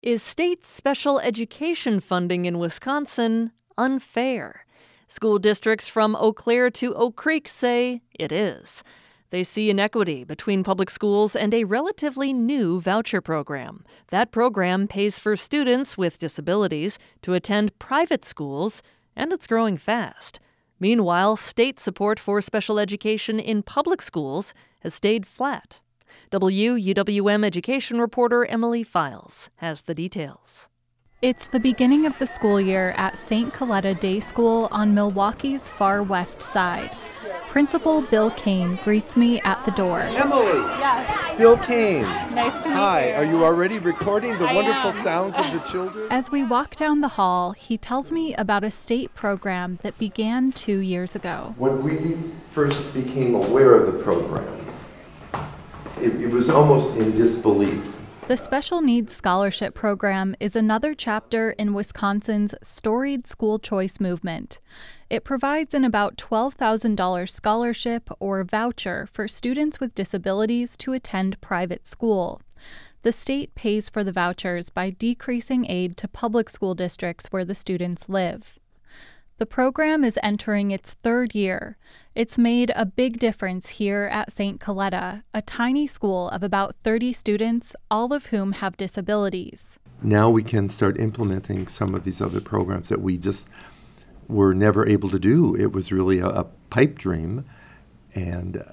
Is state special education funding in Wisconsin unfair? School districts from Eau Claire to Oak Creek say it is. They see inequity between public schools and a relatively new voucher program. That program pays for students with disabilities to attend private schools, and it's growing fast. Meanwhile, state support for special education in public schools has stayed flat. WUWM education reporter Emily Files has the details. It's the beginning of the school year at St. Coletta Day School on Milwaukee's far west side. Principal Bill Kane greets me at the door. Emily! Yes. Bill Kane. Nice to meet you. Hi, are you already recording the I wonderful am. sounds of the children? As we walk down the hall, he tells me about a state program that began 2 years ago. When we first became aware of the program, it was almost in disbelief. The Special Needs Scholarship Program is another chapter in Wisconsin's storied school choice movement. It provides an about $12,000 scholarship or voucher for students with disabilities to attend private school. The state pays for the vouchers by decreasing aid to public school districts where the students live. The program is entering its third year. It's made a big difference here at St. Coletta, a tiny school of about 30 students, all of whom have disabilities. Now we can start implementing some of these other programs that we just were never able to do. It was really a pipe dream, and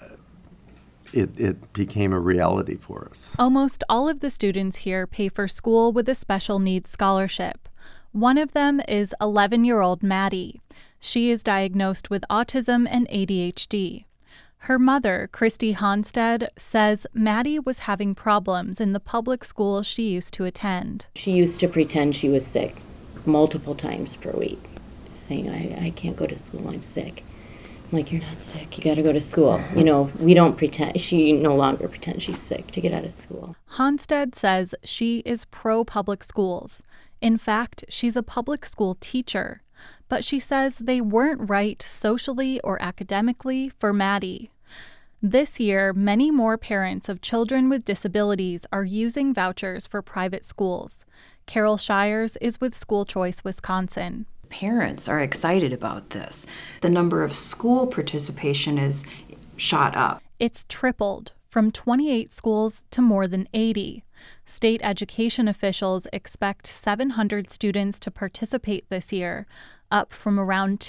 it became a reality for us. Almost all of the students here pay for school with a special needs scholarship. One of them is 11-year-old Maddie. She is diagnosed with autism and ADHD. Her mother, Christy Honstead, says Maddie was having problems in the public school she used to attend. She used to pretend she was sick multiple times per week, saying, I can't go to school, I'm sick. I'm like, you're not sick, you gotta go to school. You know, we don't pretend, she no longer pretends she's sick to get out of school. Honstead says she is pro-public schools. In fact, she's a public school teacher, but she says they weren't right socially or academically for Maddie. This year, many more parents of children with disabilities are using vouchers for private schools. Carol Shires is with School Choice Wisconsin. Parents are excited about this. The number of school participation is shot up. It's tripled from 28 schools to more than 80. State education officials expect 700 students to participate this year, up from around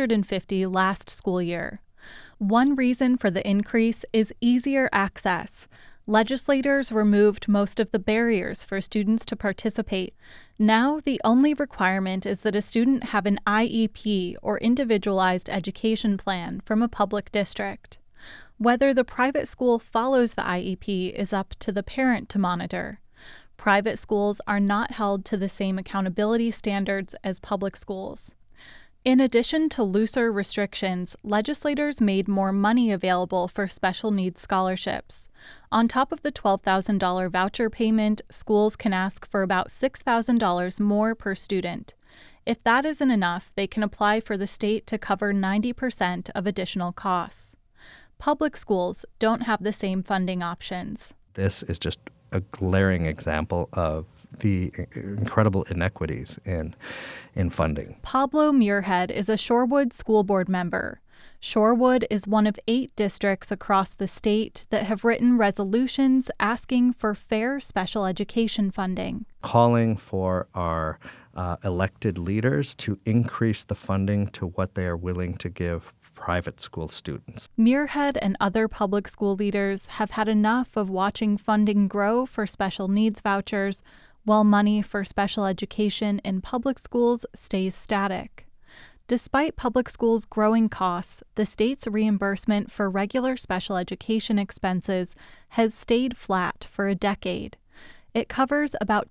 250 last school year. One reason for the increase is easier access. Legislators removed most of the barriers for students to participate. Now, the only requirement is that a student have an IEP or individualized education plan from a public district. Whether the private school follows the IEP is up to the parent to monitor. Private schools are not held to the same accountability standards as public schools. In addition to looser restrictions, legislators made more money available for special needs scholarships. On top of the $12,000 voucher payment, schools can ask for about $6,000 more per student. If that isn't enough, they can apply for the state to cover 90% of additional costs. Public schools don't have the same funding options. This is just a glaring example of the incredible inequities in funding. Pablo Muirhead is a Shorewood School Board member. Shorewood is one of 8 districts across the state that have written resolutions asking for fair special education funding. Calling for our elected leaders to increase the funding to what they are willing to give private school students. Muirhead and other public school leaders have had enough of watching funding grow for special needs vouchers while money for special education in public schools stays static. Despite public schools' growing costs, the state's reimbursement for regular special education expenses has stayed flat for a decade. It covers about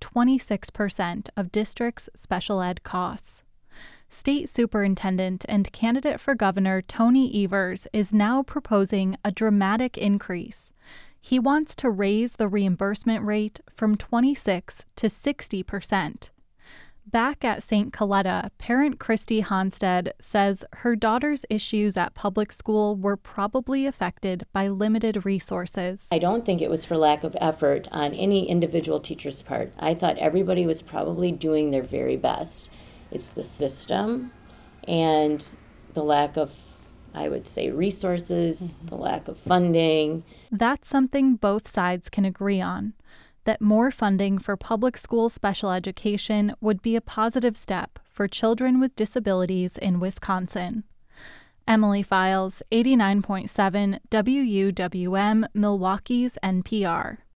26% of districts' special ed costs. State Superintendent and candidate for governor Tony Evers is now proposing a dramatic increase. He wants to raise the reimbursement rate from 26% to 60%. Back at St. Coletta, parent Christy Honstead says her daughter's issues at public school were probably affected by limited resources. I don't think it was for lack of effort on any individual teacher's part. I thought everybody was probably doing their very best. It's the system and the lack of, I would say, resources, the lack of funding. That's something both sides can agree on, that more funding for public school special education would be a positive step for children with disabilities in Wisconsin. Emily Files, 89.7 WUWM, Milwaukee's NPR.